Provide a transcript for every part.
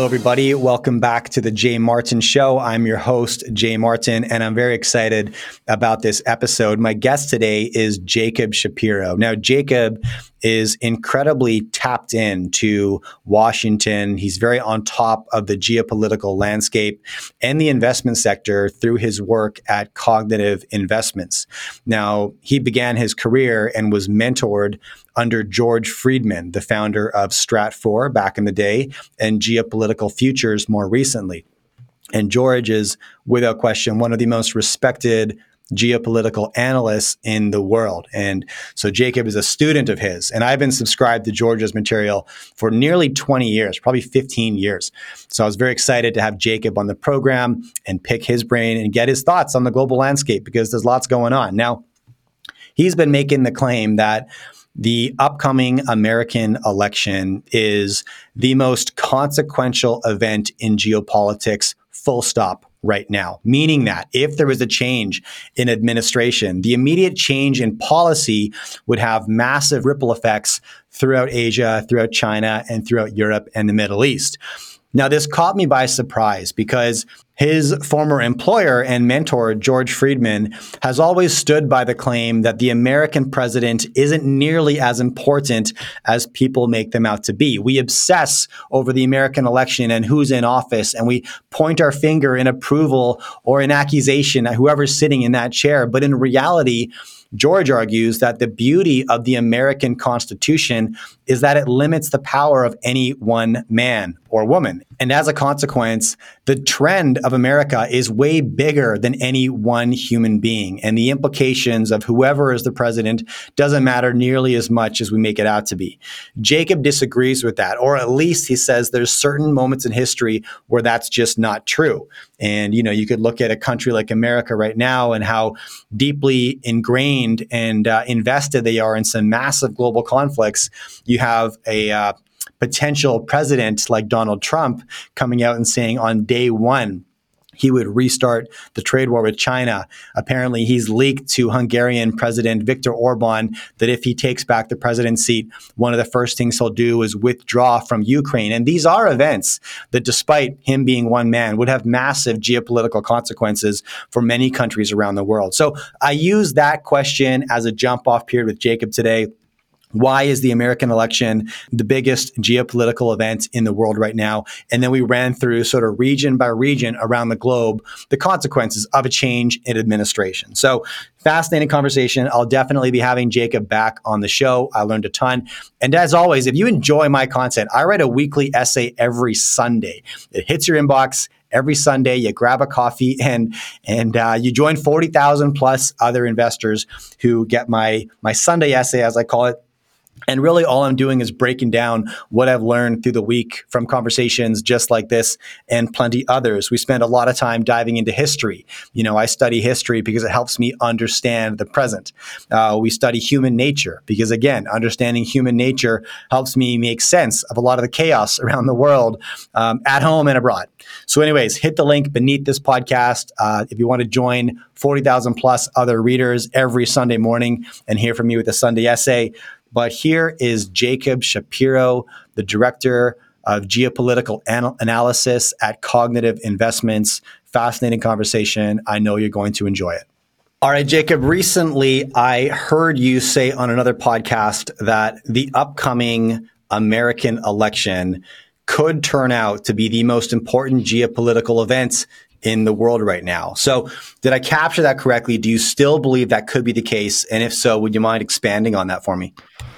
everybody. Welcome back to the Jay Martin Show. I'm your host, Jay Martin, and I'm very excited about this episode. My guest today is Jacob Shapiro. Now, Jacob is incredibly tapped into Washington. He's very on top of the geopolitical landscape and the investment sector through his work at Cognitive Investments. Now, he began his career and was mentored under George Friedman, the founder of Stratfor back in the day, and Geopolitical Futures more recently. And George is, without question, one of the most respected geopolitical analysts in the world. And so Jacob is a student of his. And I've been subscribed to George's material for nearly 20 years, probably 15 years. So I was very excited to have Jacob on the program and pick his brain and get his thoughts on the global landscape because there's lots going on. Now, he's been making the claim that the upcoming American election is the most consequential event in geopolitics, full stop, right now. Meaning that if there was a change in administration, the immediate change in policy would have massive ripple effects throughout Asia, throughout China, and throughout Europe and the Middle East. Now, this caught me by surprise because his former employer and mentor, George Friedman, has always stood by the claim that the American president isn't nearly as important as people make them out to be. We obsess over the American election and who's in office, and we point our finger in approval or in accusation at whoever's sitting in that chair. But in reality, George argues that the beauty of the American Constitution is that it limits the power of any one man or woman. And as a consequence, the trend of America is way bigger than any one human being. And the implications of whoever is the president doesn't matter nearly as much as we make it out to be. Jacob disagrees with that, or at least he says there's certain moments in history where that's just not true. And, you could look at a country like America right now and how deeply ingrained and invested they are in some massive global conflicts. You have a potential president like Donald Trump coming out and saying on day one, he would restart the trade war with China. Apparently, he's leaked to Hungarian President Viktor Orban that if he takes back the presidency seat, one of the first things he'll do is withdraw from Ukraine. And these are events that, despite him being one man, would have massive geopolitical consequences for many countries around the world. So I use that question as a jump-off period with Jacob today. Why is the American election the biggest geopolitical event in the world right now? And then we ran through sort of region by region around the globe, the consequences of a change in administration. So fascinating conversation. I'll definitely be having Jacob back on the show. I learned a ton. And as always, if you enjoy my content, I write a weekly essay every Sunday. It hits your inbox every Sunday. You grab a coffee and you join 40,000 plus other investors who get my Sunday essay, as I call it. And really all I'm doing is breaking down what I've learned through the week from conversations just like this and plenty others. We spend a lot of time diving into history. I study history because it helps me understand the present. We study human nature because, again, understanding human nature helps me make sense of a lot of the chaos around the world, at home and abroad. So anyways, hit the link beneath this podcast if you want to join 40,000 plus other readers every Sunday morning and hear from me with a Sunday essay. But here is Jacob Shapiro, the director of geopolitical analysis at Cognitive Investments. Fascinating conversation. I know you're going to enjoy it. All right, Jacob, recently I heard you say on another podcast that the upcoming American election could turn out to be the most important geopolitical event in the world right now. So did I capture that correctly? Do you still believe that could be the case? And if so, would you mind expanding on that for me?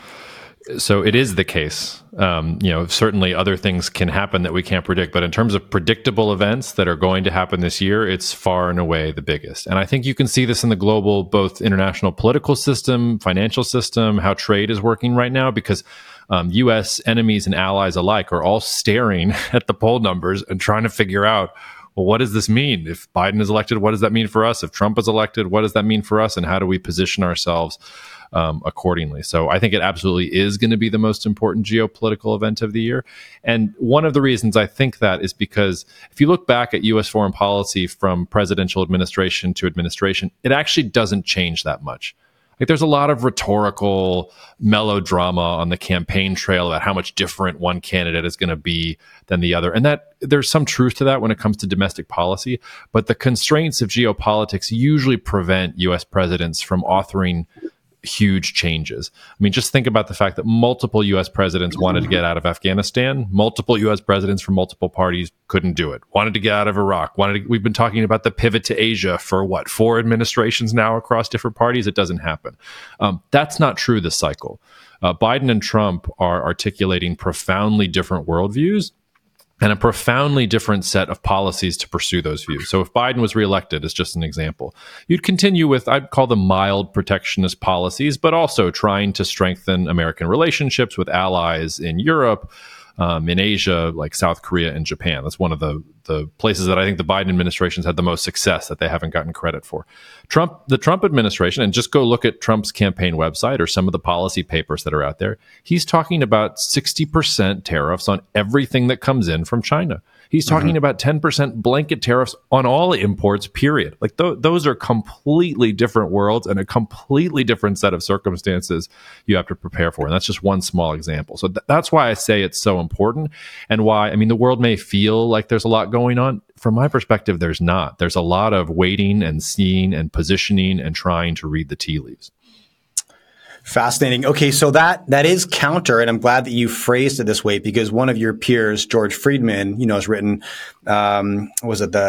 So it is the case. Certainly other things can happen that we can't predict, but in terms of predictable events that are going to happen this year, it's far and away the biggest. And I think you can see this in the global, both international political system, financial system, how trade is working right now, because U.S. enemies and allies alike are all staring at the poll numbers and trying to figure out, well, what does this mean? If Biden is elected, what does that mean for us? If Trump is elected, what does that mean for us? And how do we position ourselves accordingly? So I think it absolutely is going to be the most important geopolitical event of the year. And one of the reasons I think that is because if you look back at U.S. foreign policy from presidential administration to administration, it actually doesn't change that much. Like there's a lot of rhetorical melodrama on the campaign trail about how much different one candidate is going to be than the other. And that there's some truth to that when it comes to domestic policy. But the constraints of geopolitics usually prevent US presidents from authoring huge changes. I mean, just think about the fact that multiple US presidents wanted to get out of Afghanistan. Multiple US presidents from multiple parties couldn't do it. Wanted to get out of Iraq. We've been talking about the pivot to Asia for 4 administrations now across different parties. It doesn't happen. That's not true this cycle. Biden and Trump are articulating profoundly different worldviews and a profoundly different set of policies to pursue those views. So if Biden was reelected, as just an example, you'd continue with, I'd call them mild protectionist policies, but also trying to strengthen American relationships with allies in Europe, in Asia, like South Korea and Japan. That's one of the places that I think the Biden administration's had the most success that they haven't gotten credit for. The Trump administration, and just go look at Trump's campaign website or some of the policy papers that are out there, he's talking about 60% tariffs on everything that comes in from China. He's talking about 10% blanket tariffs on all imports, period. Like those are completely different worlds and a completely different set of circumstances you have to prepare for. And that's just one small example. So that's why I say it's so important, and why, I mean, the world may feel like there's a lot going on. From my perspective, there's not. There's a lot of waiting and seeing and positioning and trying to read the tea leaves. Fascinating. Okay, so that is counter, and I'm glad that you phrased it this way, because one of your peers, George Friedman, has written, was it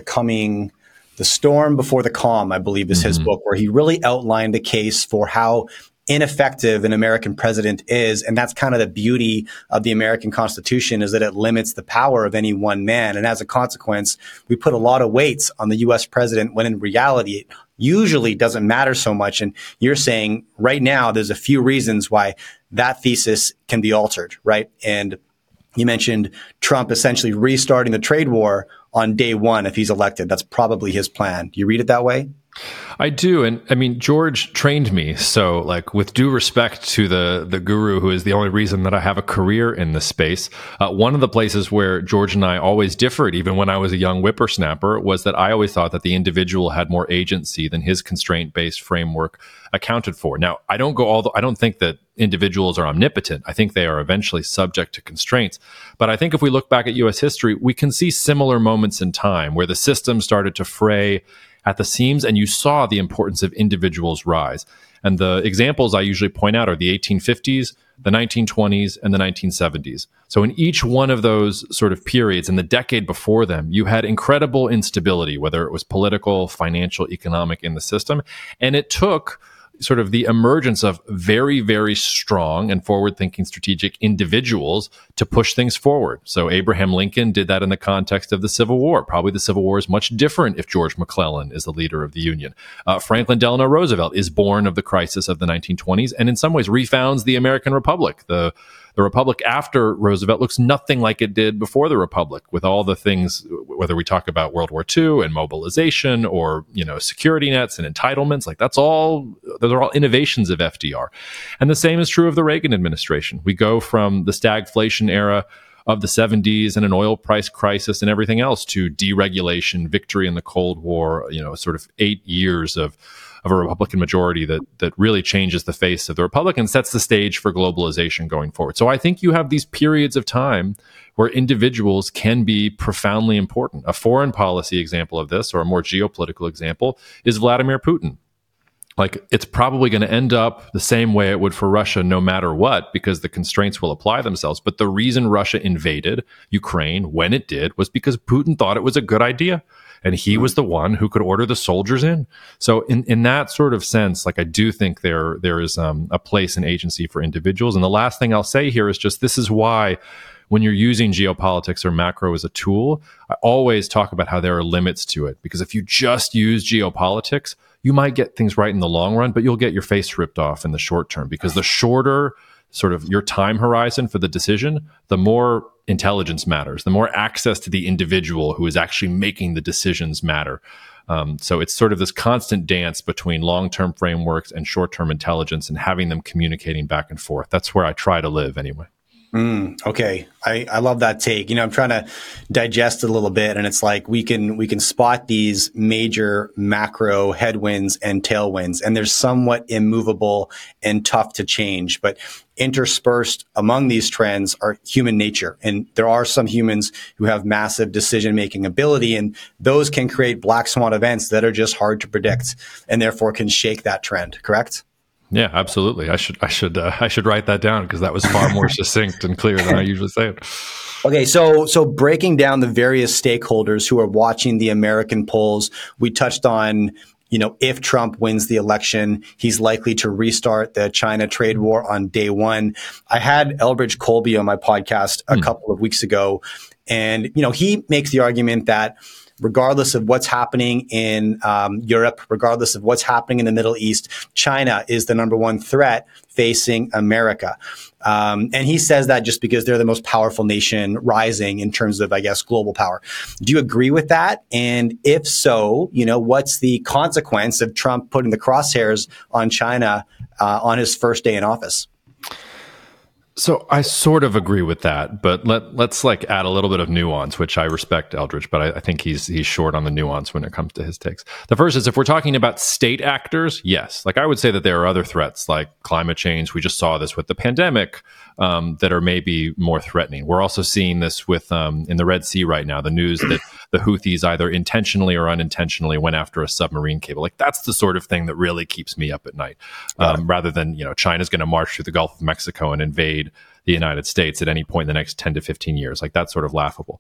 the Storm Before the Calm, I believe is his book, where he really outlined the case for how ineffective an American president is. And that's kind of the beauty of the American Constitution, is that it limits the power of any one man. And as a consequence, we put a lot of weights on the US president, when in reality, it usually doesn't matter so much. And you're saying right now, there's a few reasons why that thesis can be altered, right? And you mentioned Trump essentially restarting the trade war on day one if he's elected. That's probably his plan. Do you read it that way? I do. And I mean, George trained me. So like, with due respect to the guru, who is the only reason that I have a career in this space, one of the places where George and I always differed, even when I was a young whippersnapper, was that I always thought that the individual had more agency than his constraint-based framework accounted for. Now, I don't think that individuals are omnipotent. I think they are eventually subject to constraints. But I think if we look back at US history, we can see similar moments in time where the system started to fray at the seams, and you saw the importance of individuals rise. And the examples I usually point out are the 1850s, the 1920s, and the 1970s. So in each one of those sort of periods, and the decade before them, you had incredible instability, whether it was political, financial, economic, in the system. And it took sort of the emergence of very, very strong and forward-thinking strategic individuals to push things forward. So Abraham Lincoln did that in the context of the Civil War. Probably the Civil War is much different if George McClellan is the leader of the Union. Franklin Delano Roosevelt is born of the crisis of the 1920s, and in some ways refounds the American Republic. The Republic after Roosevelt looks nothing like it did before the Republic, with all the things, whether we talk about World War II and mobilization, or, security nets and entitlements, like those are all innovations of FDR. And the same is true of the Reagan administration. We go from the stagflation era of the 70s and an oil price crisis and everything else to deregulation, victory in the Cold War, sort of 8 years of a Republican majority that really changes the face of the Republic and sets the stage for globalization going forward. So I think you have these periods of time where individuals can be profoundly important. A foreign policy example of this, or a more geopolitical example, is Vladimir Putin. Like, it's probably going to end up the same way it would for Russia no matter what, because the constraints will apply themselves. But the reason Russia invaded Ukraine when it did was because Putin thought it was a good idea. And he was the one who could order the soldiers in. So in that sort of sense, like, I do think there is a place and agency for individuals. And the last thing I'll say here is just, this is why when you're using geopolitics or macro as a tool, I always talk about how there are limits to it. Because if you just use geopolitics, you might get things right in the long run, but you'll get your face ripped off in the short term. Because the shorter sort of your time horizon for the decision, the more intelligence matters, the more access to the individual who is actually making the decisions matter. So it's sort of this constant dance between long-term frameworks and short-term intelligence, and having them communicating back and forth. That's where I try to live anyway. Okay. I love that take. I'm trying to digest it a little bit, and it's like we can spot these major macro headwinds and tailwinds, and they're somewhat immovable and tough to change. But interspersed among these trends are human nature. And there are some humans who have massive decision-making ability, and those can create black swan events that are just hard to predict and therefore can shake that trend, correct? Yeah, absolutely. I should write that down because that was far more succinct and clear than I usually say it. Okay, so breaking down the various stakeholders who are watching the American polls, we touched on, if Trump wins the election, he's likely to restart the China trade war on day one. I had Elbridge Colby on my podcast a couple of weeks ago, and he makes the argument that regardless of what's happening in Europe, regardless of what's happening in the Middle East, China is the number one threat facing America. And he says that just because they're the most powerful nation rising in terms of, I guess, global power. Do you agree with that? And if so, what's the consequence of Trump putting the crosshairs on China on his first day in office? So I sort of agree with that, but let's add a little bit of nuance, which I respect Eldridge, but I think he's short on the nuance when it comes to his takes. The first is if we're talking about state actors, yes. I would say that there are other threats like climate change. We just saw this with the pandemic that are maybe more threatening. We're also seeing this with in the Red Sea right now, the news that the Houthis either intentionally or unintentionally went after a submarine cable. That's the sort of thing that really keeps me up at night, rather than, China's going to march through the Gulf of Mexico and invade the United States at any point in the next 10 to 15 years. That's sort of laughable.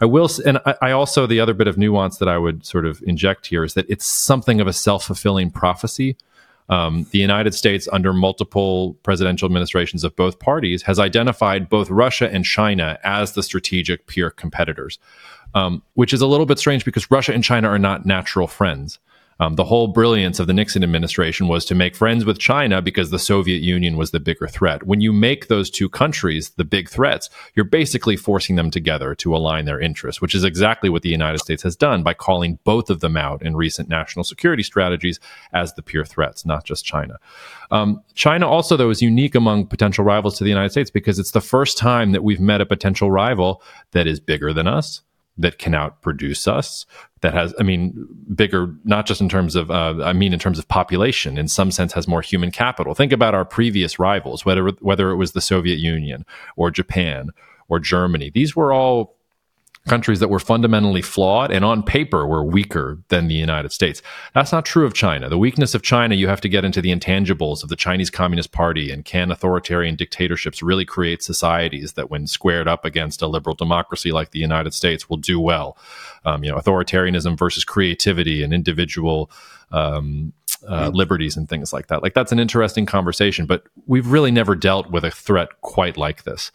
I also, the other bit of nuance that I would sort of inject here is that it's something of a self-fulfilling prophecy. The United States, under multiple presidential administrations of both parties, has identified both Russia and China as the strategic peer competitors, which is a little bit strange because Russia and China are not natural friends. The whole brilliance of the Nixon administration was to make friends with China because the Soviet Union was the bigger threat. When you make those two countries the big threats, you're basically forcing them together to align their interests, which is exactly what the United States has done by calling both of them out in recent national security strategies as the peer threats, not just China. China also, though, is unique among potential rivals to the United States because it's the first time that we've met a potential rival that is bigger than us, that can outproduce us, that has, bigger, not just in terms of, in terms of population, in some sense has more human capital. Think about our previous rivals, whether it was the Soviet Union or Japan or Germany. These were all countries that were fundamentally flawed and on paper were weaker than the United States. That's not true of China. The weakness of China, you have to get into the intangibles of the Chinese Communist Party, and can authoritarian dictatorships really create societies that, when squared up against a liberal democracy like the United States, will do well. Authoritarianism versus creativity and individual liberties and things like that. That's an interesting conversation, but we've really never dealt with a threat quite like this.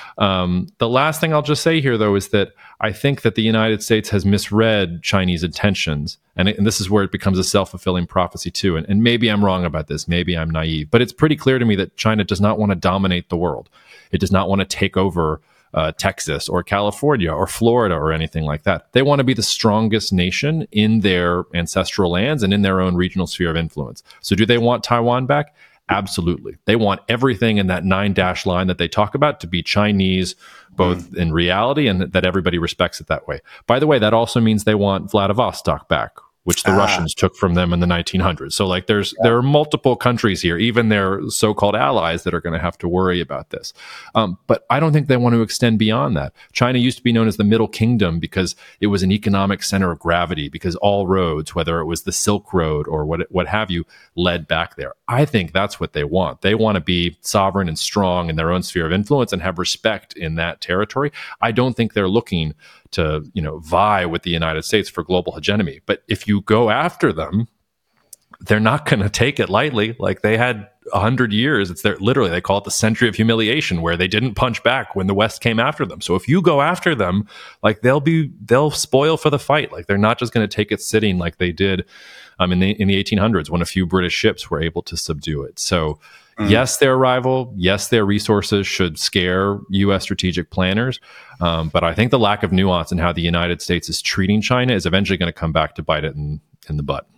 The last thing I'll just say here, though, is that I think that the United States has misread Chinese intentions. And this is where it becomes a self-fulfilling prophecy, too. And maybe I'm wrong about this. Maybe I'm naive. But it's pretty clear to me that China does not want to dominate the world. It does not want to take over Texas or California or Florida or anything like that. They want to be the strongest nation in their ancestral lands and in their own regional sphere of influence. So do they want Taiwan back? Absolutely. They want everything in that 9-dash line that they talk about to be Chinese, both in reality and that everybody respects it that way. By the way, that also means they want Vladivostok back, which the Russians took from them in the 1900s. So there are multiple countries here, even their so-called allies, that are going to have to worry about this. But I don't think they want to extend beyond that. China used to be known as the Middle Kingdom because it was an economic center of gravity, because all roads, whether it was the Silk Road or what have you, led back there. I think that's what they want. They want to be sovereign and strong in their own sphere of influence and have respect in that territory. I don't think they're looking to vie with the United States for global hegemony. But if you go after them, they're not going to take it lightly. They had 100 years. Literally, they call it the century of humiliation, where they didn't punch back when the West came after them. So if you go after them, they'll spoil for the fight. They're not just going to take it sitting like they did in the 1800s when a few British ships were able to subdue it. So yes, they're a rival. Yes, their resources should scare U.S. strategic planners. But I think the lack of nuance in how the United States is treating China is eventually going to come back to bite it in the butt.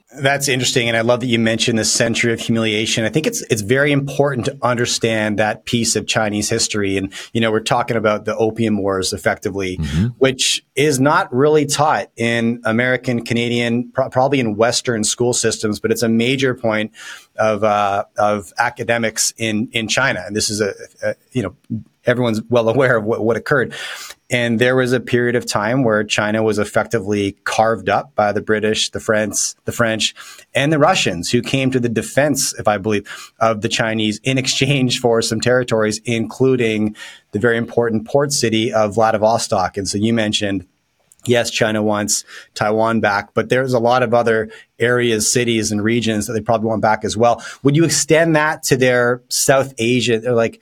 That's interesting, and I love that you mentioned the century of humiliation. I think it's very important to understand that piece of Chinese history. And we're talking about the Opium Wars, effectively, which is not really taught in American, Canadian, probably in Western school systems, but it's a major point of academics in China. And this is everyone's well aware of what occurred. And there was a period of time where China was effectively carved up by the British, the French, and the Russians, who came to the defense, if I believe, of the Chinese in exchange for some territories, including the very important port city of Vladivostok. And so you mentioned, yes, China wants Taiwan back, but there's a lot of other areas, cities, and regions that they probably want back as well. Would you extend that to their South Asia,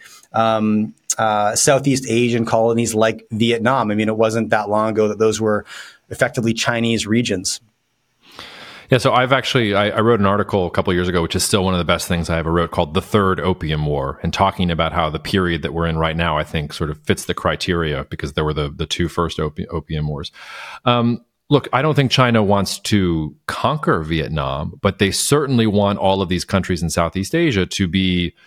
or Southeast Asian colonies like Vietnam? I mean, it wasn't that long ago that those were effectively Chinese regions. Yeah, so I wrote an article a couple of years ago, which is still one of the best things I ever wrote, called The Third Opium War, and talking about how the period that we're in right now, I think, sort of fits the criteria, because there were the two first opium wars. Look, I don't think China wants to conquer Vietnam, but they certainly want all of these countries in Southeast Asia to be,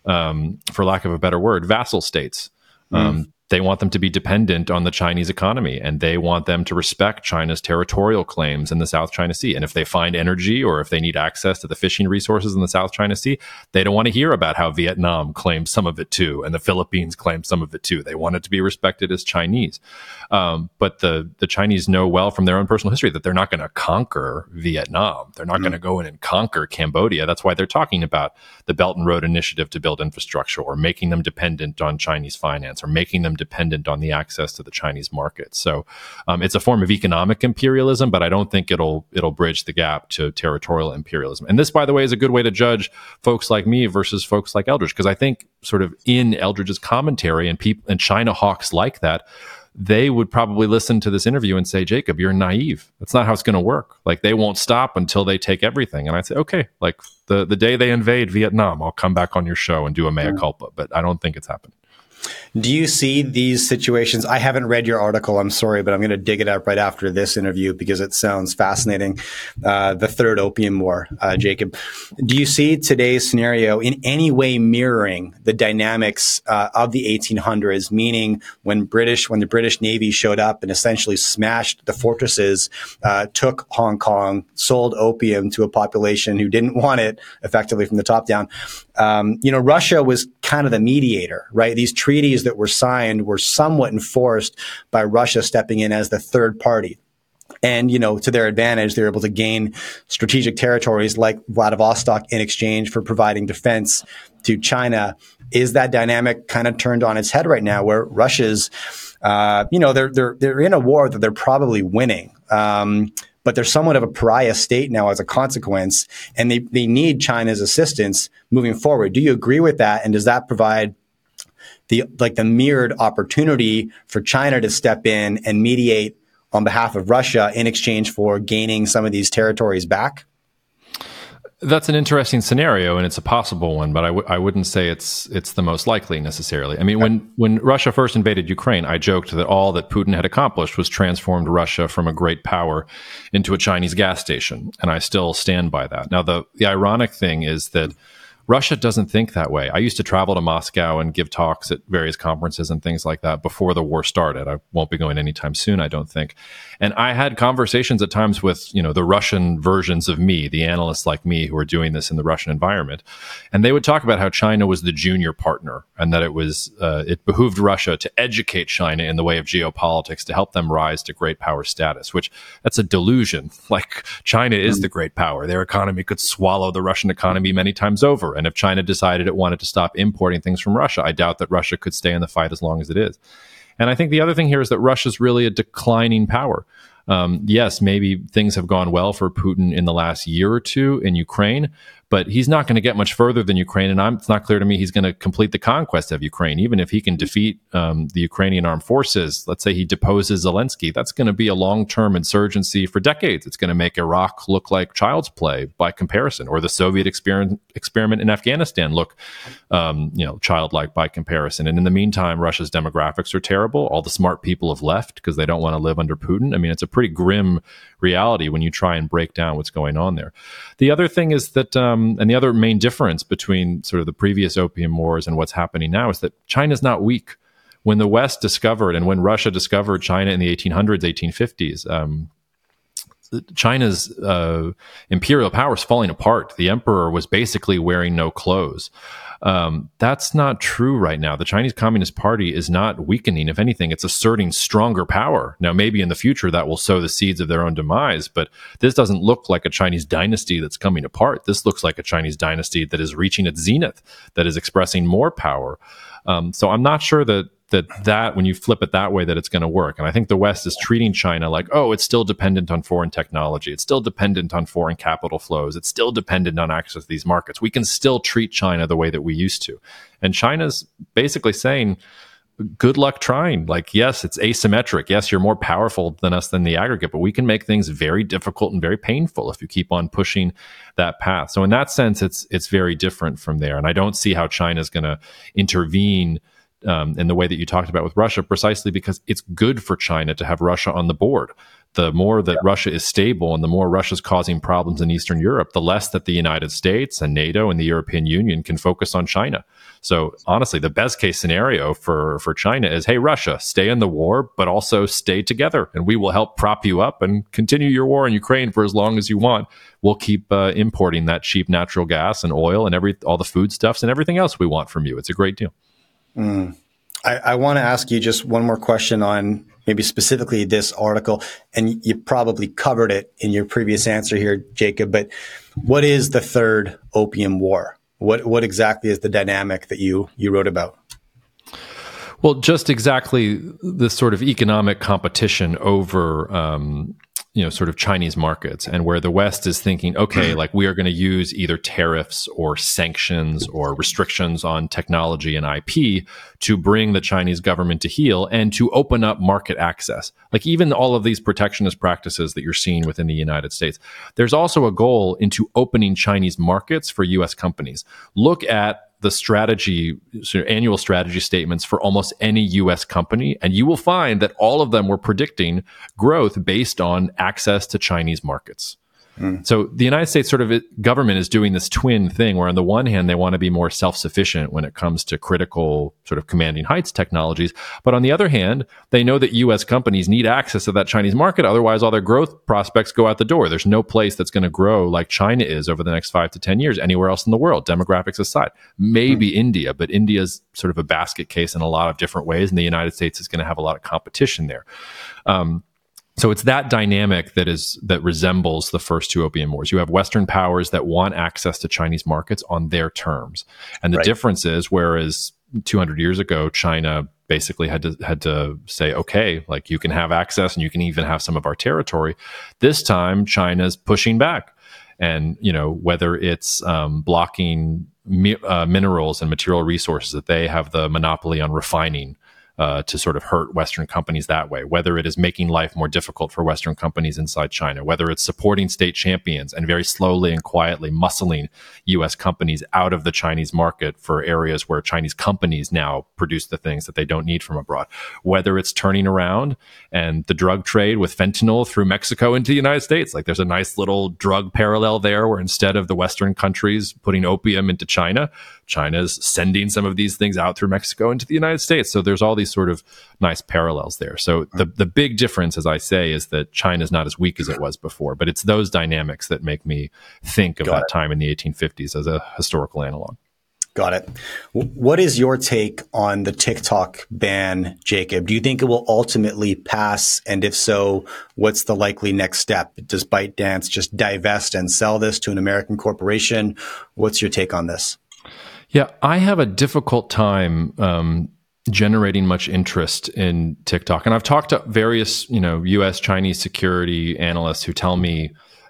for lack of a better word, vassal states. They want them to be dependent on the Chinese economy, and they want them to respect China's territorial claims in the South China Sea. And if they find energy, or if they need access to the fishing resources in the South China Sea, they don't want to hear about how Vietnam claims some of it too, and the Philippines claim some of it too. They want it to be respected as Chinese. But the Chinese know well from their own personal history that they're not going to conquer Vietnam. They're not going to go in and conquer Cambodia. That's why they're talking about the Belt and Road Initiative to build infrastructure, or making them dependent on Chinese finance, or making them dependent on the access to the Chinese market. So it's a form of economic imperialism, but I don't think it'll bridge the gap to territorial imperialism. And this, by the way, is a good way to judge folks like me versus folks like Eldredge, because I think sort of in Eldredge's commentary, and China hawks like that, they would probably listen to this interview and say, Jacob, you're naive. That's not how it's going to work. Like, they won't stop until they take everything. And I'd say, okay, like the day they invade Vietnam, I'll come back on your show and do a mea culpa. But I don't think it's happened. Do you see these situations? I haven't read your article, I'm sorry, but I'm going to dig it up right after this interview because it sounds fascinating. The Third Opium War, Jacob. Do you see today's scenario in any way mirroring the dynamics of the 1800s, meaning when the British Navy showed up and essentially smashed the fortresses, took Hong Kong, sold opium to a population who didn't want it, effectively from the top down? Russia was kind of the mediator, right? These treaties that were signed were somewhat enforced by Russia stepping in as the third party. And, to their advantage, they were able to gain strategic territories like Vladivostok in exchange for providing defense to China. Is that dynamic kind of turned on its head right now, where Russia's, they're in a war that they're probably winning. But they're somewhat of a pariah state now as a consequence, and they need China's assistance moving forward. Do you agree with that? And does that provide the mirrored opportunity for China to step in and mediate on behalf of Russia in exchange for gaining some of these territories back? That's an interesting scenario, and it's a possible one, but I wouldn't say it's the most likely necessarily. I mean, when Russia first invaded Ukraine, I joked that all that Putin had accomplished was transformed Russia from a great power into a Chinese gas station, and I still stand by that. Now, the ironic thing is that Russia doesn't think that way. I used to travel to Moscow and give talks at various conferences and things like that before the war started. I won't be going anytime soon, I don't think. And I had conversations at times with, the Russian versions of me, the analysts like me who are doing this in the Russian environment. And they would talk about how China was the junior partner, and that it behooved Russia to educate China in the way of geopolitics to help them rise to great power status, which that's a delusion. Like, China is the great power. Their economy could swallow the Russian economy many times over. And if China decided it wanted to stop importing things from Russia, I doubt that Russia could stay in the fight as long as it is. And I think the other thing here is that Russia's really a declining power. Yes, maybe things have gone well for Putin in the last year or two in Ukraine, but he's not going to get much further than Ukraine. And it's not clear to me he's going to complete the conquest of Ukraine. Even if he can defeat the Ukrainian armed forces, let's say he deposes Zelensky, that's going to be a long-term insurgency for decades. It's going to make Iraq look like child's play by comparison, or the Soviet experiment in Afghanistan look, childlike by comparison. And in the meantime, Russia's demographics are terrible. All the smart people have left because they don't want to live under Putin. I mean, it's a pretty grim reality when you try and break down what's going on there. The other thing is that, and the other main difference between sort of the previous opium wars and what's happening now is that China's not weak. When the West discovered, and when Russia discovered China in the 1800s, 1850s, China's imperial power is falling apart. The emperor was basically wearing no clothes. That's not true right now. The Chinese Communist Party is not weakening. If anything, it's asserting stronger power. Now, maybe in the future that will sow the seeds of their own demise, but this doesn't look like a Chinese dynasty that's coming apart. This looks like a Chinese dynasty that is reaching its zenith, that is expressing more power. So I'm not sure that when you flip it that way, that it's going to work. And I think the West is treating China like, oh, it's still dependent on foreign technology. It's still dependent on foreign capital flows. It's still dependent on access to these markets. We can still treat China the way that we used to. And China's basically saying, good luck trying. Like, yes, it's asymmetric. Yes, you're more powerful than us than the aggregate, but we can make things very difficult and very painful if you keep on pushing that path. So in that sense, it's very different from there. And I don't see how China's going to intervene in the way that you talked about with Russia, precisely because it's good for China to have Russia on the board. The more that Russia is stable and the more Russia's causing problems in Eastern Europe, the less that the United States and NATO and the European Union can focus on China. So honestly, the best case scenario for China is, hey, Russia, stay in the war, but also stay together, and we will help prop you up and continue your war in Ukraine for as long as you want. We'll keep importing that cheap natural gas and oil and all the foodstuffs and everything else we want from you. It's a great deal. I want to ask you just one more question on maybe specifically this article, and you probably covered it in your previous answer here, Jacob, but what is the third opium war? What exactly is the dynamic that you wrote about? Well, just exactly this sort of economic competition over sort of Chinese markets, and where the West is thinking, okay, like we are going to use either tariffs or sanctions or restrictions on technology and IP to bring the Chinese government to heel and to open up market access. Like even all of these protectionist practices that you're seeing within the United States, there's also a goal into opening Chinese markets for U.S. companies. Look at the strategy, sort of annual strategy statements for almost any U.S. company, and you will find that all of them were predicting growth based on access to Chinese markets. So the United States government is doing this twin thing where on the one hand, they want to be more self-sufficient when it comes to critical sort of commanding heights technologies. But on the other hand, they know that U.S. companies need access to that Chinese market. Otherwise, all their growth prospects go out the door. There's no place that's going to grow like China is over the next 5 to 10 years anywhere else in the world, demographics aside. Maybe India, but India's sort of a basket case in a lot of different ways. And the United States is going to have a lot of competition there. So it's that dynamic that resembles the first two opium wars. You have Western powers that want access to Chinese markets on their terms. And the difference is, whereas 200 years ago, China basically had to say, okay, like you can have access and you can even have some of our territory. This time, China's pushing back. And, whether it's blocking minerals and material resources that they have the monopoly on refining, to sort of hurt Western companies that way, whether it is making life more difficult for Western companies inside China, whether it's supporting state champions and very slowly and quietly muscling U.S. companies out of the Chinese market for areas where Chinese companies now produce the things that they don't need from abroad, whether it's turning around and the drug trade with fentanyl through Mexico into the United States. Like there's a nice little drug parallel there where instead of the Western countries putting opium into China, China's sending some of these things out through Mexico into the United States. So there's all these sort of nice parallels there. So the big difference, as I say, is that China's not as weak as it was before, but it's those dynamics that make me think of that time in the 1850s as a historical analog. Got it. What is your take on the TikTok ban, Jacob? Do you think it will ultimately pass? And if so, what's the likely next step? Does ByteDance just divest and sell this to an American corporation? What's your take on this? Yeah, I have a difficult time generating much interest in TikTok. And I've talked to various, US Chinese security analysts who tell me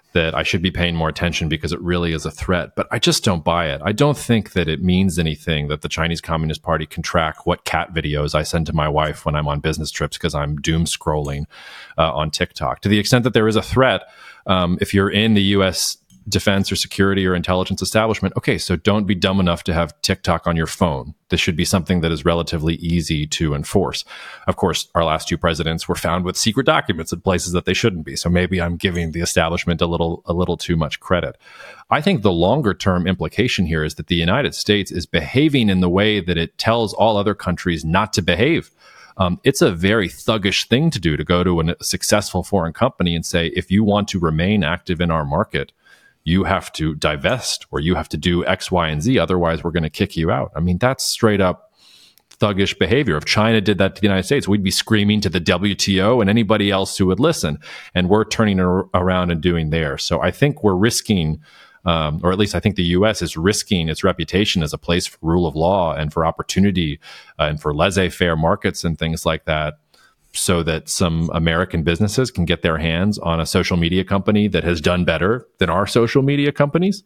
that I should be paying more attention because it really is a threat. But I just don't buy it. I don't think that it means anything that the Chinese Communist Party can track what cat videos I send to my wife when I'm on business trips because I'm doom scrolling on TikTok. To the extent that there is a threat, if you're in the U.S. defense or security or intelligence establishment, okay, so don't be dumb enough to have TikTok on your phone. This should be something that is relatively easy to enforce. Of course, our last two presidents were found with secret documents in places that they shouldn't be. So maybe I'm giving the establishment a little too much credit. I think the longer term implication here is that the United States is behaving in the way that it tells all other countries not to behave. It's a very thuggish thing to do, to go to a successful foreign company and say, if you want to remain active in our market, you have to divest or you have to do X, Y, and Z. Otherwise, we're going to kick you out. I mean, that's straight up thuggish behavior. If China did that to the United States, we'd be screaming to the WTO and anybody else who would listen. And we're turning around and doing theirs. So I think we're risking, or at least I think the U.S. is risking its reputation as a place for rule of law and for opportunity and for laissez-faire markets and things like that, so that some American businesses can get their hands on a social media company that has done better than our social media companies.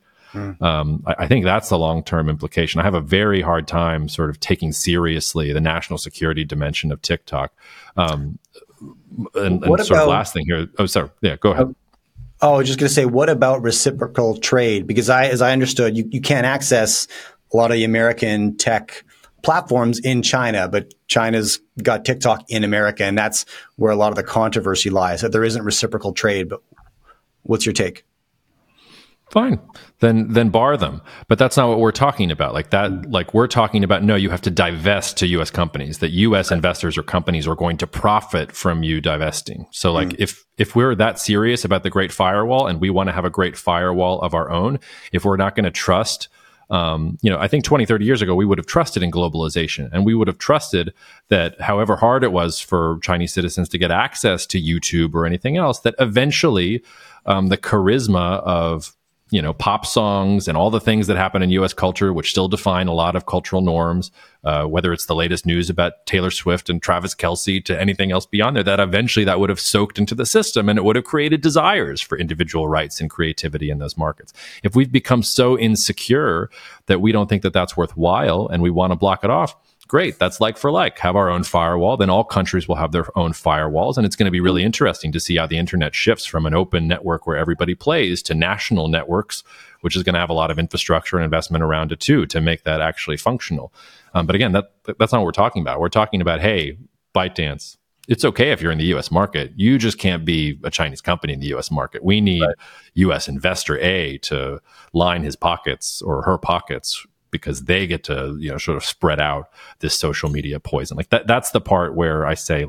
I think that's the long-term implication. I have a very hard time sort of taking seriously the national security dimension of TikTok. And sort of last thing here. Oh, sorry. Yeah, go ahead. I was just going to say, what about reciprocal trade? Because as I understood, you can't access a lot of the American tech platforms in China, but China's got TikTok in America, and that's where a lot of the controversy lies, that there isn't reciprocal trade. But what's your take? Fine, then bar them. But that's not what we're talking about. We're talking about, no, you have to divest to U.S. companies, that U.S. investors or companies are going to profit from you divesting. So if we're that serious about the Great Firewall and we want to have a great firewall of our own, if we're not going to trust, I think 20, 30 years ago, we would have trusted in globalization, and we would have trusted that however hard it was for Chinese citizens to get access to YouTube or anything else, that eventually the charisma of pop songs and all the things that happen in U.S. culture, which still define a lot of cultural norms, whether it's the latest news about Taylor Swift and Travis Kelce to anything else beyond there, that eventually that would have soaked into the system and it would have created desires for individual rights and creativity in those markets. If we've become so insecure that we don't think that that's worthwhile and we want to block it off, great, that's like for like. Have our own firewall. Then all countries will have their own firewalls. And it's going to be really interesting to see how the internet shifts from an open network where everybody plays to national networks, which is going to have a lot of infrastructure and investment around it too, to make that actually functional. But again, that's not what we're talking about. We're talking about, hey, ByteDance, it's okay if you're in the U.S. market. You just can't be a Chinese company in the U.S. market. We need U.S. investor A to line his pockets or her pockets, because they get to, sort of spread out this social media poison. That's the part where I say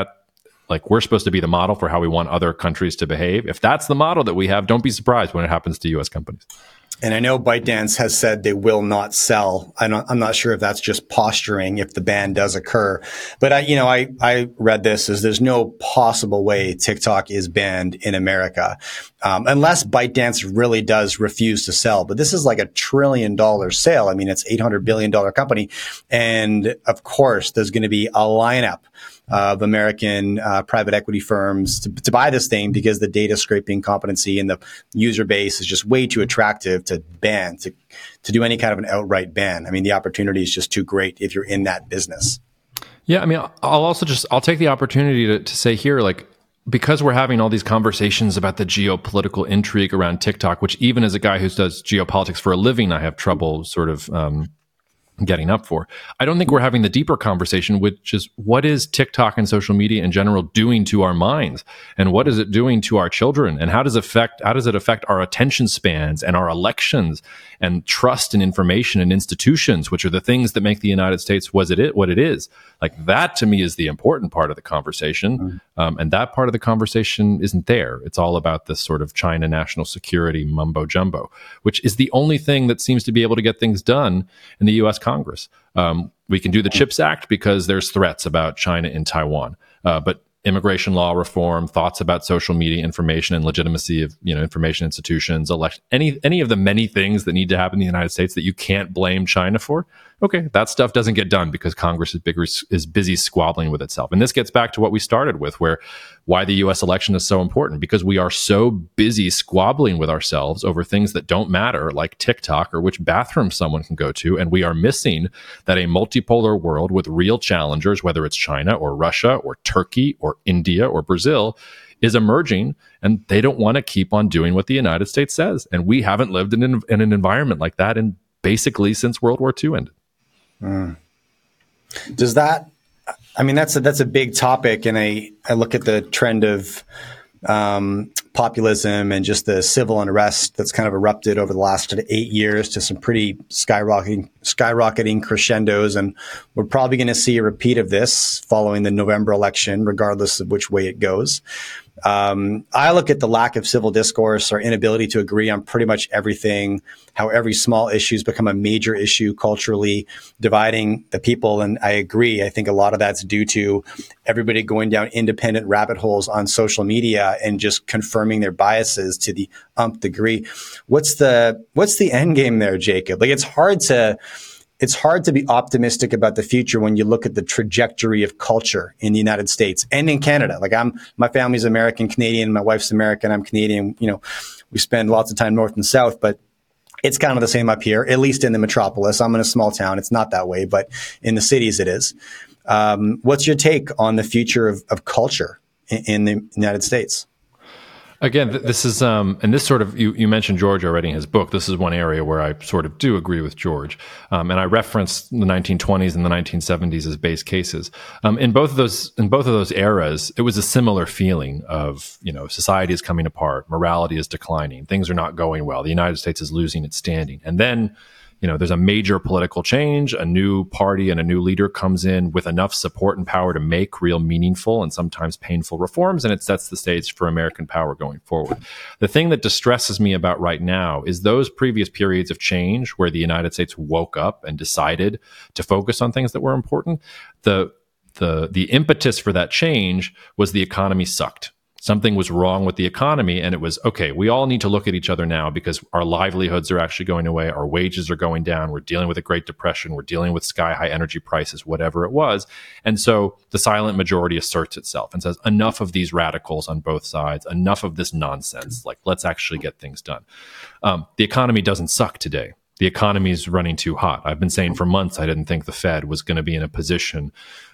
we're supposed to be the model for how we want other countries to behave. If that's the model that we have, don't be surprised when it happens to U.S. companies. And I know ByteDance has said they will not sell. I'm not sure if that's just posturing if the ban does occur. But I read this as there's no possible way TikTok is banned in America unless ByteDance really does refuse to sell. But this is like $1 trillion sale. I mean, it's $800 billion company. And of course, there's going to be a lineup of American private equity firms to buy this thing, because the data scraping competency and the user base is just way too attractive to ban, to do any kind of an outright ban. I mean, the opportunity is just too great if you're in that business. Yeah, I mean, I'll take the opportunity to say here, because we're having all these conversations about the geopolitical intrigue around TikTok, which even as a guy who does geopolitics for a living, I have trouble sort of getting up for. I don't think we're having the deeper conversation, which is, what is TikTok and social media in general doing to our minds, and what is it doing to our children, and how does it affect our attention spans and our elections and trust in information and institutions, which are the things that make the United States what it is. That to me is the important part of the conversation, and that part of the conversation isn't there. It's all about this sort of China national security mumbo jumbo, which is the only thing that seems to be able to get things done in the U.S. Congress. We can do the CHIPS Act because there's threats about China in Taiwan, but immigration law reform, thoughts about social media information and legitimacy of information institutions, election, any of the many things that need to happen in the United States that you can't blame China for, Okay, that stuff doesn't get done because Congress is busy squabbling with itself. And this gets back to what we started with, why the US election is so important, because we are so busy squabbling with ourselves over things that don't matter, like TikTok or which bathroom someone can go to. And we are missing that a multipolar world with real challengers, whether it's China or Russia or Turkey or India or Brazil, is emerging, and they don't want to keep on doing what the United States says. And we haven't lived in an environment like that in basically since World War II ended. Does that, I mean, that's a big topic. And I look at the trend of populism and just the civil unrest that's kind of erupted over the last 8 years to some pretty skyrocketing crescendos. And we're probably going to see a repeat of this following the November election, regardless of which way it goes. I look at the lack of civil discourse, our inability to agree on pretty much everything, how every small issue has become a major issue culturally, dividing the people. And I agree. I think a lot of that's due to everybody going down independent rabbit holes on social media and just confirming their biases to the nth degree. What's the end game there, Jacob? Like, it's hard to be optimistic about the future when you look at the trajectory of culture in the United States and in Canada. Like, my family's American Canadian, my wife's American, I'm Canadian. You know, we spend lots of time north and south, but it's kind of the same up here, at least in the metropolis. I'm in a small town. It's not that way, but in the cities it is. What's your take on the future of culture in the United States? Again, this is, and this sort of, you mentioned George already in his book. This is one area where I sort of do agree with George. And I referenced the 1920s and the 1970s as base cases. In both of those eras, it was a similar feeling of, society is coming apart, morality is declining, things are not going well, the United States is losing its standing. And then, there's a major political change, a new party and a new leader comes in with enough support and power to make real meaningful and sometimes painful reforms, and it sets the stage for American power going forward. The thing that distresses me about right now is those previous periods of change where the United States woke up and decided to focus on things that were important. The impetus for that change was the economy sucked. Something was wrong with the economy, and it was, okay, we all need to look at each other now because our livelihoods are actually going away, our wages are going down, we're dealing with a Great Depression, we're dealing with sky-high energy prices, whatever it was. And so the silent majority asserts itself and says, enough of these radicals on both sides, enough of this nonsense, like, let's actually get things done. The economy doesn't suck today. The economy is running too hot. I've been saying for months I didn't think the Fed was going to be in a position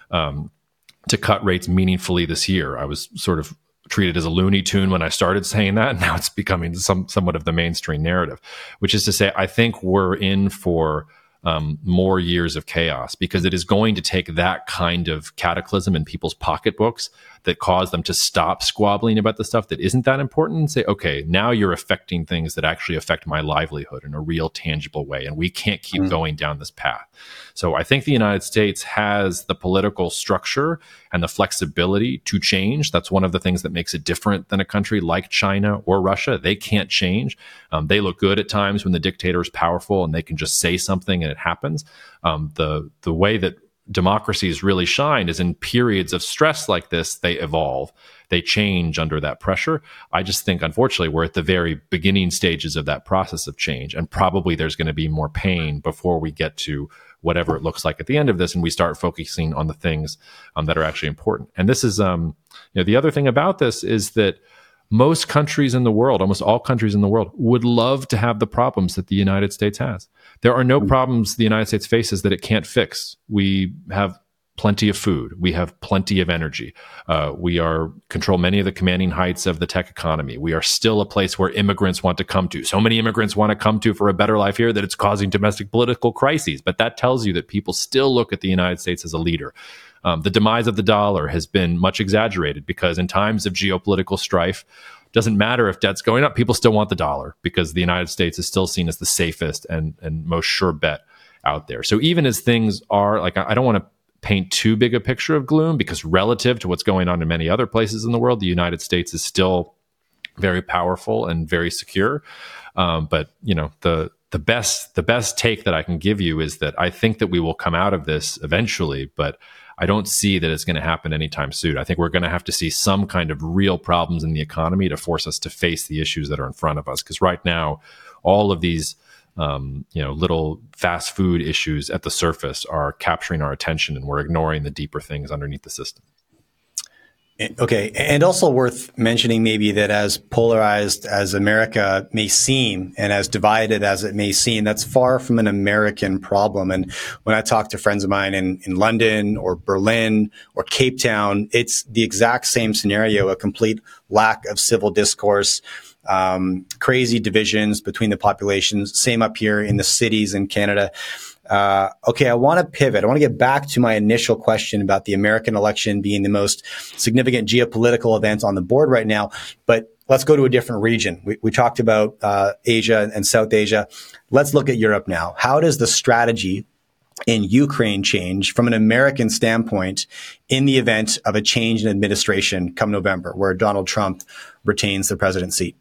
to cut rates meaningfully this year. I was sort of treated as a Looney Tune when I started saying that. Now it's becoming somewhat of the mainstream narrative, which is to say, I think we're in for more years of chaos, because it is going to take that kind of cataclysm in people's pocketbooks that cause them to stop squabbling about the stuff that isn't that important and say, okay, now you're affecting things that actually affect my livelihood in a real tangible way. And we can't keep going down this path. So I think the United States has the political structure and the flexibility to change. That's one of the things that makes it different than a country like China or Russia. They can't change. They look good at times when the dictator is powerful and they can just say something and it happens. The way that democracies really shine is in periods of stress like this. They evolve, they change under that pressure. I just think, unfortunately, we're at the very beginning stages of that process of change, and probably there's going to be more pain before we get to whatever it looks like at the end of this, and we start focusing on the things that are actually important. And this is, the other thing about this is that most countries in the world, almost all countries in the world, would love to have the problems that the United States has. There are no problems the United States faces that it can't fix. We have plenty of food. We have plenty of energy. We control many of the commanding heights of the tech economy. We are still a place where immigrants want to come to. So many immigrants want to come to for a better life here that it's causing domestic political crises. But that tells you that people still look at the United States as a leader. The demise of the dollar has been much exaggerated because in times of geopolitical strife, doesn't matter if debt's going up, people still want the dollar because the United States is still seen as the safest and most sure bet out there. So even as things are, like, I don't want to paint too big a picture of gloom, because relative to what's going on in many other places in the world, the United States is still very powerful and very secure. But the best take that I can give you is that I think that we will come out of this eventually, but I don't see that it's going to happen anytime soon. I think we're going to have to see some kind of real problems in the economy to force us to face the issues that are in front of us. Because right now, all of these little fast food issues at the surface are capturing our attention, and we're ignoring the deeper things underneath the system. Okay. And also worth mentioning maybe that as polarized as America may seem and as divided as it may seem, that's far from an American problem. And when I talk to friends of mine in London or Berlin or Cape Town, it's the exact same scenario, a complete lack of civil discourse, crazy divisions between the populations, same up here in the cities in Canada. Okay, I want to pivot. I want to get back to my initial question about the American election being the most significant geopolitical event on the board right now. But let's go to a different region. We talked about Asia and South Asia. Let's look at Europe now. How does the strategy in Ukraine change from an American standpoint in the event of a change in administration come November, where Donald Trump retains the presidency seat?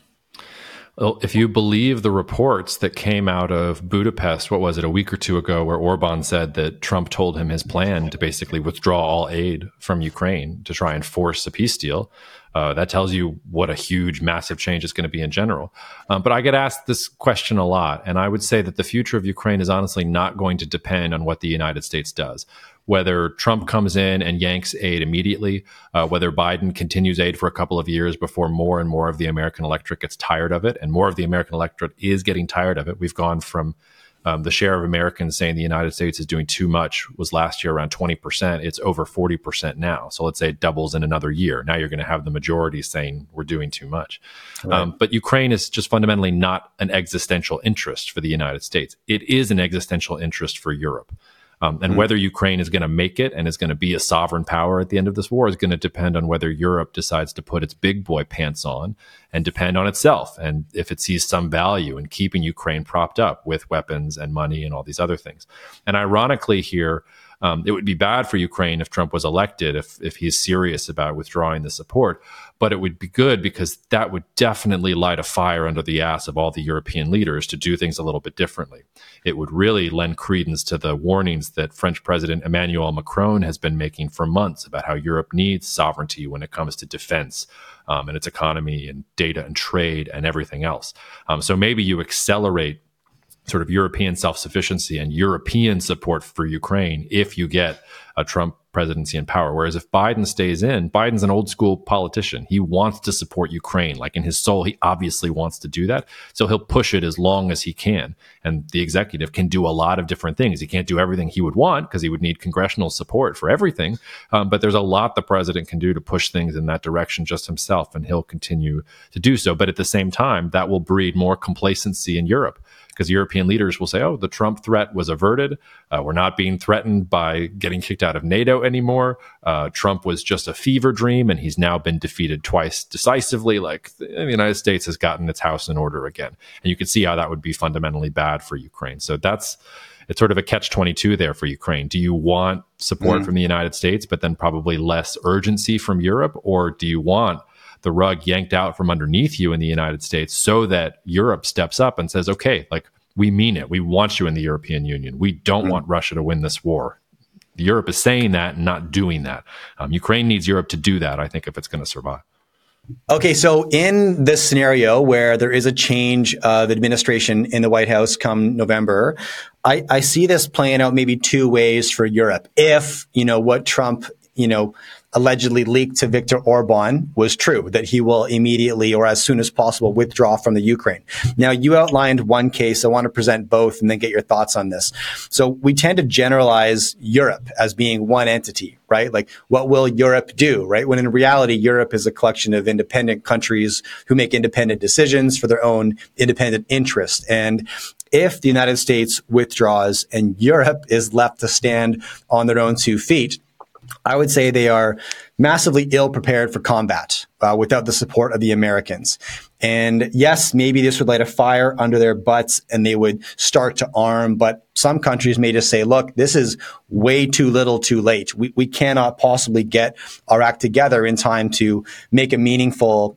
Well, if you believe the reports that came out of Budapest, what was it, a week or two ago, where Orban said that Trump told him his plan to basically withdraw all aid from Ukraine to try and force a peace deal, that tells you what a huge, massive change is going to be in general. But I get asked this question a lot, and I would say that the future of Ukraine is honestly not going to depend on what the United States does. Whether Trump comes in and yanks aid immediately, whether Biden continues aid for a couple of years before more and more of the American electorate gets tired of it, and more of the American electorate is getting tired of it. We've gone from the share of Americans saying the United States is doing too much was last year around 20%. It's over 40% now. So let's say it doubles in another year. Now you're going to have the majority saying we're doing too much. Right. But Ukraine is just fundamentally not an existential interest for the United States. It is an existential interest for Europe. And whether Ukraine is going to make it and is going to be a sovereign power at the end of this war is going to depend on whether Europe decides to put its big boy pants on and depend on itself. And if it sees some value in keeping Ukraine propped up with weapons and money and all these other things. And ironically here, it would be bad for Ukraine if Trump was elected, if he's serious about withdrawing the support. But it would be good because that would definitely light a fire under the ass of all the European leaders to do things a little bit differently. It would really lend credence to the warnings that French President Emmanuel Macron has been making for months about how Europe needs sovereignty when it comes to defense and its economy and data and trade and everything else. So maybe you accelerate sort of European self-sufficiency and European support for Ukraine if you get a Trump presidency in power. Whereas if Biden stays in, Biden's an old school politician. He wants to support Ukraine. Like in his soul, he obviously wants to do that. So he'll push it as long as he can. And the executive can do a lot of different things. He can't do everything he would want because he would need congressional support for everything. But there's a lot the president can do to push things in that direction just himself, and he'll continue to do so. But at the same time, that will breed more complacency in Europe, because European leaders will say, oh, the Trump threat was averted. We're not being threatened by getting kicked out of NATO anymore. Trump was just a fever dream, and he's now been defeated twice decisively. Like the United States has gotten its house in order again. And you can see how that would be fundamentally bad for Ukraine. So it's sort of a catch-22 there for Ukraine. Do you want support from the United States, but then probably less urgency from Europe? Or do you want the rug yanked out from underneath you in the United States so that Europe steps up and says, okay, like we mean it. We want you in the European Union. We don't want Russia to win this war. Europe is saying that and not doing that. Ukraine needs Europe to do that, I think, if it's going to survive. Okay, so in this scenario where there is a change of administration in the White House come November, I see this playing out maybe two ways for Europe. If, what Trump, allegedly leaked to Viktor Orban was true, that he will immediately or as soon as possible withdraw from the Ukraine. Now, you outlined one case. I want to present both and then get your thoughts on this. So we tend to generalize Europe as being one entity, right? Like, what will Europe do, right? When in reality, Europe is a collection of independent countries who make independent decisions for their own independent interest. And if the United States withdraws and Europe is left to stand on their own 2 feet, I would say they are massively ill prepared for combat without the support of the Americans. And yes, maybe this would light a fire under their butts and they would start to arm. But some countries may just say, look, this is way too little too late. We cannot possibly get our act together in time to make a meaningful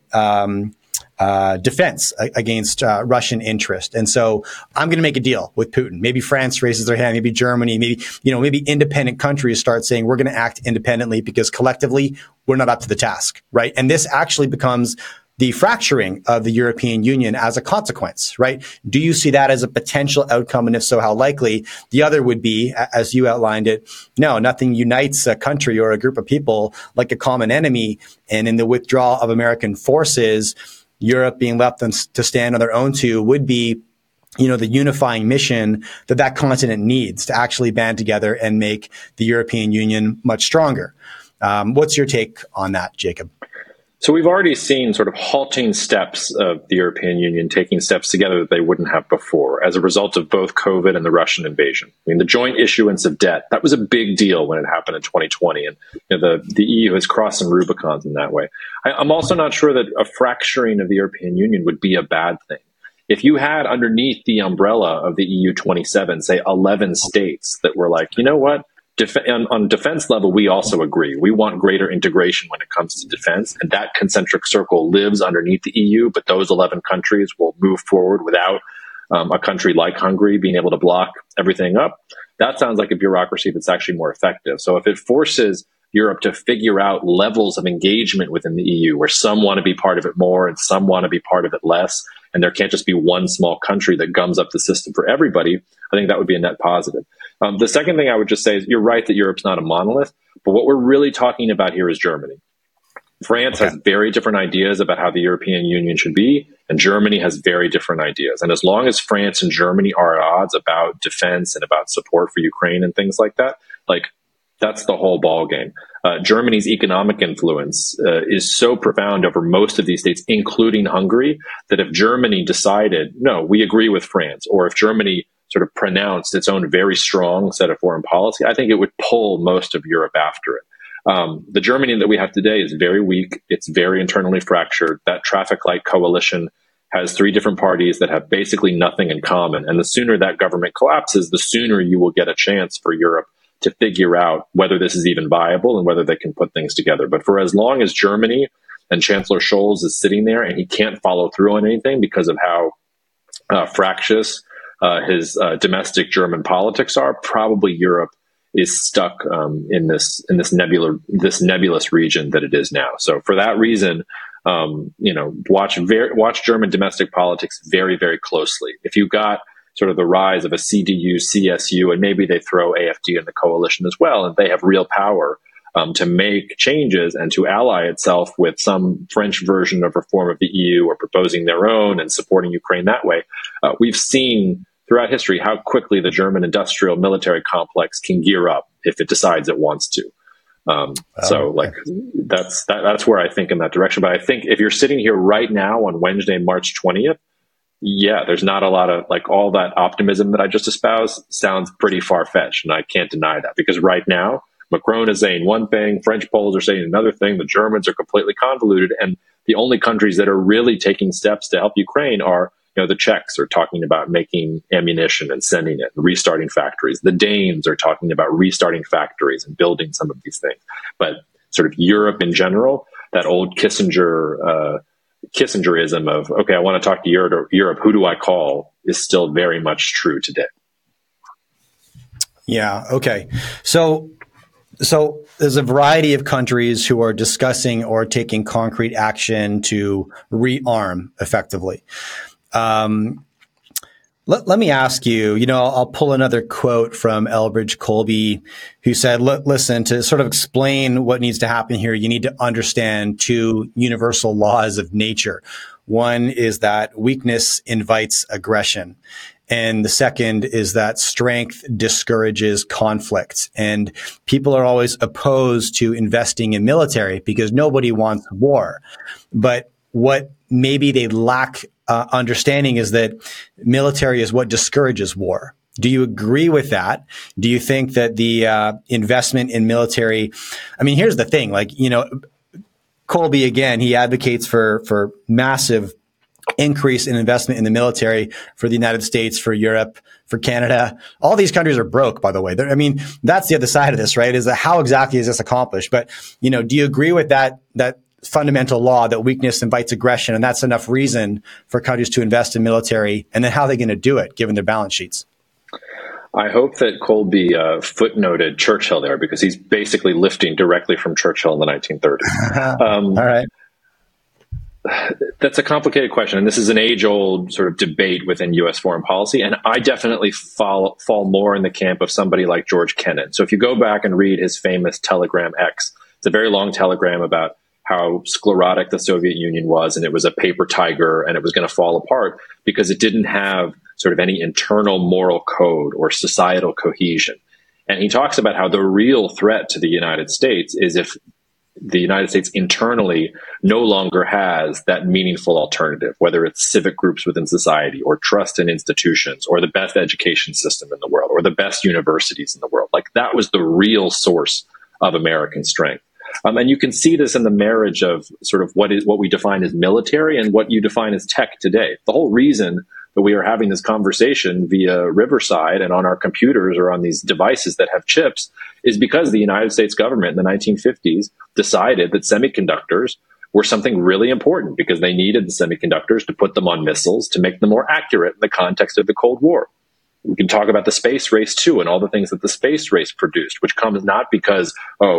defense against Russian interest. And so I'm going to make a deal with Putin. Maybe France raises their hand, maybe Germany, maybe independent countries start saying we're going to act independently because collectively we're not up to the task, right? And this actually becomes the fracturing of the European Union as a consequence, right? Do you see that as a potential outcome? And if so, how likely? The other would be, as you outlined it, no, nothing unites a country or a group of people like a common enemy. And in the withdrawal of American forces, Europe being left to stand on their own two would be, the unifying mission that continent needs to actually band together and make the European Union much stronger. What's your take on that, Jacob? So we've already seen sort of halting steps of the European Union taking steps together that they wouldn't have before as a result of both COVID and the Russian invasion. I mean, the joint issuance of debt, that was a big deal when it happened in 2020. And the EU has crossed some Rubicons in that way. I'm also not sure that a fracturing of the European Union would be a bad thing. If you had underneath the umbrella of the EU 27, say 11 states that were like, you know what? On defense level, we also agree. We want greater integration when it comes to defense, and that concentric circle lives underneath the EU, but those 11 countries will move forward without a country like Hungary being able to block everything up. That sounds like a bureaucracy that's actually more effective. So if it forces Europe to figure out levels of engagement within the EU, where some want to be part of it more and some want to be part of it less, and there can't just be one small country that gums up the system for everybody, I think that would be a net positive. The second thing I would just say is you're right that Europe's not a monolith, but what we're really talking about here is Germany. France has very different ideas about how the European Union should be, and Germany has very different ideas. And as long as France and Germany are at odds about defense and about support for Ukraine and things like that, that's the whole ballgame. Germany's economic influence is so profound over most of these states, including Hungary, that if Germany decided, no, we agree with France, or if Germany sort of pronounced its own very strong set of foreign policy, I think it would pull most of Europe after it. The Germany that we have today is very weak. It's very internally fractured. That traffic light coalition has three different parties that have basically nothing in common. And the sooner that government collapses, the sooner you will get a chance for Europe to figure out whether this is even viable and whether they can put things together. But for as long as Germany and Chancellor Scholz is sitting there and he can't follow through on anything because of how fractious his domestic German politics are, probably Europe is stuck in this nebulous region that it is now. So for that reason, watch German domestic politics very, very closely. If you got sort of the rise of a CDU, CSU, and maybe they throw AfD in the coalition as well, and they have real power to make changes and to ally itself with some French version of reform of the EU or proposing their own and supporting Ukraine that way. We've seen throughout history how quickly the German industrial military complex can gear up if it decides it wants to. That's where I think in that direction. But I think if you're sitting here right now on Wednesday, March 20th, yeah, there's not a lot of all that optimism that I just espoused sounds pretty far-fetched, and I can't deny that because right now Macron is saying one thing, French polls are saying another thing, the Germans are completely convoluted, and the only countries that are really taking steps to help Ukraine are, the Czechs are talking about making ammunition and sending it, and restarting factories. The Danes are talking about restarting factories and building some of these things. But sort of Europe in general, that old Kissingerism of, okay, I want to talk to Europe, who do I call, is still very much true today. Yeah, okay. So there's a variety of countries who are discussing or taking concrete action to rearm effectively. Let me ask you, I'll pull another quote from Elbridge Colby, who said, listen, to sort of explain what needs to happen here, you need to understand two universal laws of nature. One is that weakness invites aggression. And the second is that strength discourages conflict. And people are always opposed to investing in military because nobody wants war. But what maybe they lack understanding is that military is what discourages war. Do you agree with that? Do you think that the investment in military, here's the thing, Colby, again, he advocates for massive increase in investment in the military for the United States, for Europe, for Canada. All these countries are broke, by the way. That's the other side of this, right? Is that how exactly is this accomplished? But, do you agree with that fundamental law that weakness invites aggression, and that's enough reason for countries to invest in military? And then how are they going to do it, given their balance sheets? I hope that Colby footnoted Churchill there, because he's basically lifting directly from Churchill in the 1930s. All right. That's a complicated question. And this is an age-old sort of debate within U.S. foreign policy. And I definitely fall more in the camp of somebody like George Kennan. So if you go back and read his famous Telegram X, it's a very long telegram about how sclerotic the Soviet Union was, and it was a paper tiger, and it was going to fall apart because it didn't have sort of any internal moral code or societal cohesion. And he talks about how the real threat to the United States is if the United States internally no longer has that meaningful alternative, whether it's civic groups within society or trust in institutions or the best education system in the world or the best universities in the world. Like, that was the real source of American strength. And you can see this in the marriage of sort of what we define as military and what you define as tech today. The whole reason that we are having this conversation via Riverside and on our computers or on these devices that have chips is because the United States government in the 1950s decided that semiconductors were something really important because they needed the semiconductors to put them on missiles to make them more accurate in the context of the Cold War. We can talk about the space race too, and all the things that the space race produced, which comes not because,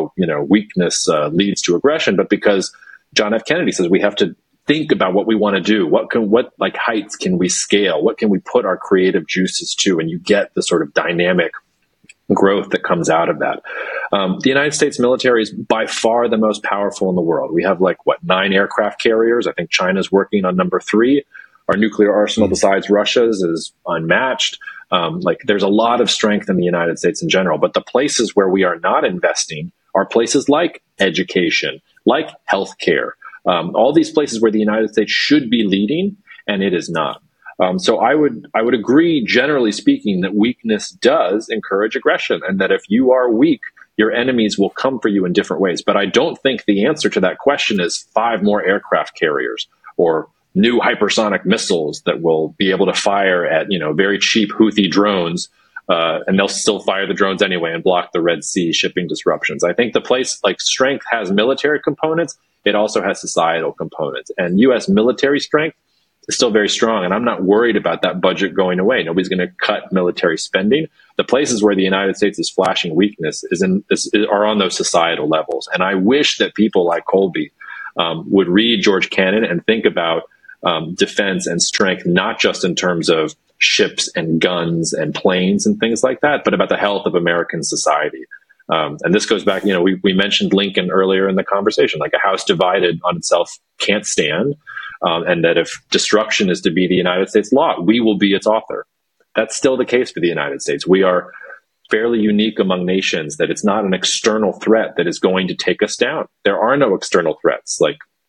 weakness leads to aggression, but because John F. Kennedy says we have to think about what we want to do. What heights can we scale? What can we put our creative juices to? And you get the sort of dynamic growth that comes out of that. The United States military is by far the most powerful in the world. We have 9 aircraft carriers. I think China's working on number 3. Our nuclear arsenal, besides Russia's, is unmatched. There's a lot of strength in the United States in general, but the places where we are not investing are places like education, like healthcare, all these places where the United States should be leading, and it is not. So I would agree, generally speaking, that weakness does encourage aggression, and that if you are weak, your enemies will come for you in different ways. But I don't think the answer to that question is 5 more aircraft carriers or new hypersonic missiles that will be able to fire at, very cheap Houthi drones, and they'll still fire the drones anyway and block the Red Sea shipping disruptions. I think the place like strength has military components. It also has societal components, and U.S. military strength is still very strong. And I'm not worried about that budget going away. Nobody's going to cut military spending. The places where the United States is flashing weakness are on those societal levels. And I wish that people like Colby would read George Kennan and think about defense and strength, not just in terms of ships and guns and planes and things like that, but about the health of American society. And this goes back, we mentioned Lincoln earlier in the conversation, like a house divided on itself can't stand. And that if destruction is to be the United States law, we will be its author. That's still the case for the United States. We are fairly unique among nations that it's not an external threat that is going to take us down. There are no external threats.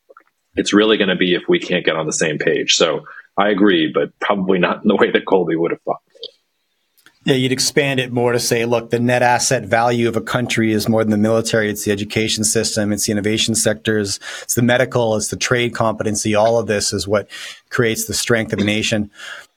It's really going to be if we can't get on the same page. So I agree, but probably not in the way that Colby would have thought. Yeah, you'd expand it more to say, look, the net asset value of a country is more than the military. It's the education system. It's the innovation sectors. It's the medical. It's the trade competency. All of this is what creates the strength of a nation.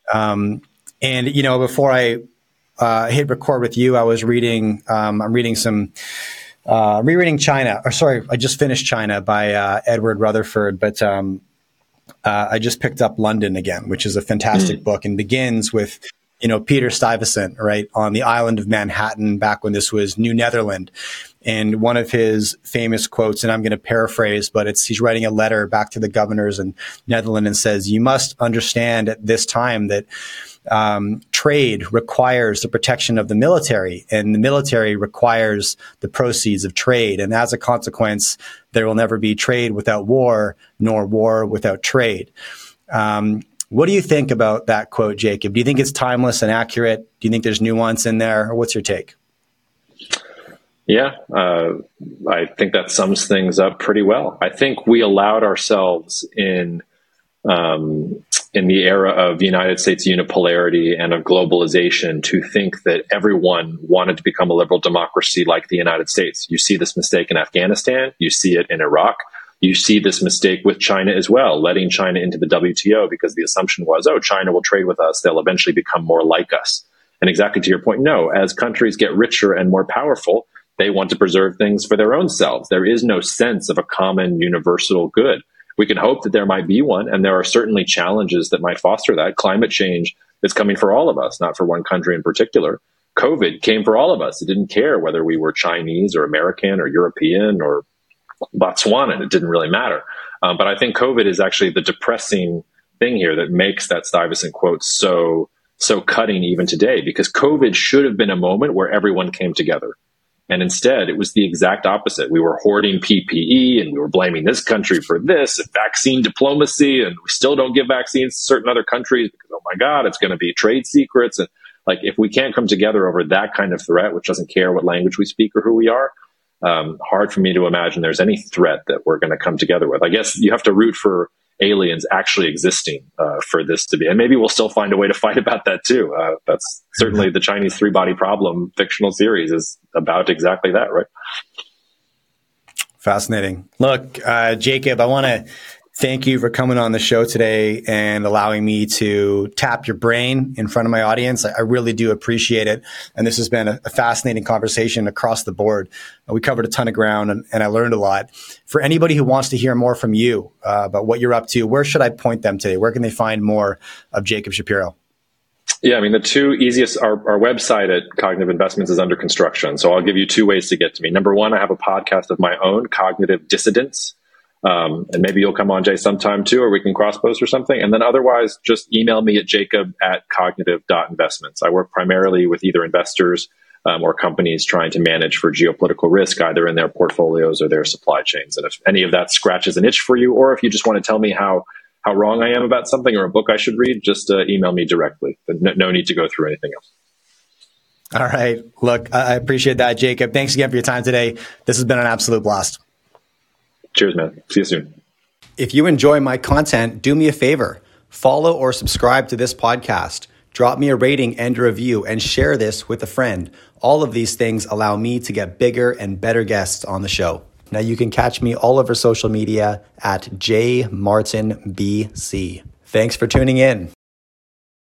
Before I hit record with you, I was reading, I'm reading some, rereading China, I just finished China by Edward Rutherford, but I just picked up London again, which is a fantastic book, and begins with Peter Stuyvesant, right, on the island of Manhattan back when this was New Netherland. And one of his famous quotes, and I'm going to paraphrase, but he's writing a letter back to the governors in Netherlands and says, "You must understand at this time that trade requires the protection of the military, and the military requires the proceeds of trade. And as a consequence, there will never be trade without war, nor war without trade." What do you think about that quote, Jacob? Do you think it's timeless and accurate? Do you think there's nuance in there? Or what's your take? Yeah, I think that sums things up pretty well. I think we allowed ourselves in the era of United States unipolarity and of globalization to think that everyone wanted to become a liberal democracy like the United States. You see this mistake in Afghanistan. You see it in Iraq. You see this mistake with China as well, letting China into the WTO because the assumption was, China will trade with us. They'll eventually become more like us. And exactly to your point, no, as countries get richer and more powerful, they want to preserve things for their own selves. There is no sense of a common universal good. We can hope that there might be one, and there are certainly challenges that might foster that. Climate change is coming for all of us, not for one country in particular. COVID came for all of us. It didn't care whether we were Chinese or American or European or Botswanan. It didn't really matter. But I think COVID is actually the depressing thing here that makes that Stuyvesant quote so cutting even today, because COVID should have been a moment where everyone came together. And instead, it was the exact opposite. We were hoarding PPE and we were blaming this country for this, and vaccine diplomacy, and we still don't give vaccines to certain other countries because, oh my God, it's going to be trade secrets. And like, if we can't come together over that kind of threat, which doesn't care what language we speak or who we are, hard for me to imagine there's any threat that we're going to come together with. I guess you have to root for aliens actually existing for this to be, and maybe we'll still find a way to fight about that too. That's certainly the Chinese three-body problem fictional series is about exactly that, right? Fascinating. Look, Jacob, I want to thank you for coming on the show today and allowing me to tap your brain in front of my audience. I really do appreciate it. And this has been a fascinating conversation across the board. We covered a ton of ground and I learned a lot. For anybody who wants to hear more from you about what you're up to, where should I point them today? Where can they find more of Jacob Shapiro? Yeah, I mean, the two easiest, our website at Cognitive Investments is under construction. So I'll give you two ways to get to me. Number one, I have a podcast of my own, Cognitive Dissidents. And maybe you'll come on, Jay, sometime too, or we can cross post or something. And then otherwise, just email me at jacob@cognitive.investments. I work primarily with either investors or companies trying to manage for geopolitical risk, either in their portfolios or their supply chains. And if any of that scratches an itch for you, or if you just want to tell me how wrong I am about something or a book I should read, just email me directly. No need to go through anything else. All right. Look, I appreciate that, Jacob. Thanks again for your time today. This has been an absolute blast. Cheers, man. See you soon. If you enjoy my content, do me a favor. Follow or subscribe to this podcast. Drop me a rating and a review and share this with a friend. All of these things allow me to get bigger and better guests on the show. Now you can catch me all over social media at jmartinbc. Thanks for tuning in.